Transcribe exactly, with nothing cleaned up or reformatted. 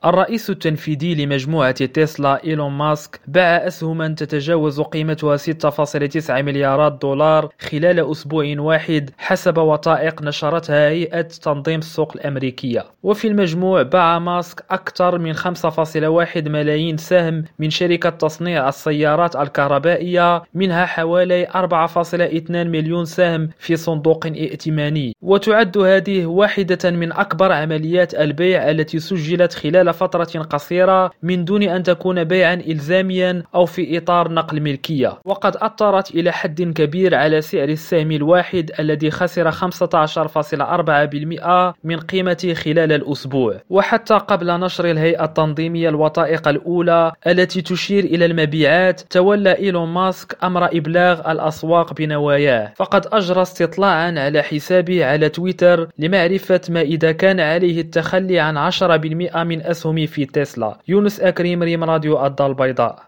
الرئيس التنفيذي لمجموعة تسلا إيلون ماسك باع أسهما تتجاوز قيمتها ستة فاصلة تسعة مليارات دولار خلال أسبوع واحد حسب وثائق نشرتها هيئة تنظيم السوق الأمريكية. وفي المجموع باع ماسك أكثر من خمسة فاصلة واحد ملايين سهم من شركة تصنيع السيارات الكهربائية، منها حوالي أربعة فاصلة اثنين مليون سهم في صندوق ائتماني. وتعد هذه واحدة من أكبر عمليات البيع التي سجلت خلال فترة قصيرة من دون أن تكون بيعا إلزاميا أو في إطار نقل ملكية، وقد أثرت إلى حد كبير على سعر السهم الواحد الذي خسر خمسة عشر فاصلة أربعة بالمئة من قيمته خلال الأسبوع. وحتى قبل نشر الهيئة التنظيمية الوثائق الأولى التي تشير إلى المبيعات، تولى إيلون ماسك أمر إبلاغ الأسواق بنواياه، فقد أجرى استطلاعا على حسابه على تويتر لمعرفة ما إذا كان عليه التخلي عن عشرة بالمئة من أسهم في تسلا. يونس أكريم، ريم راديو الدار البيضاء.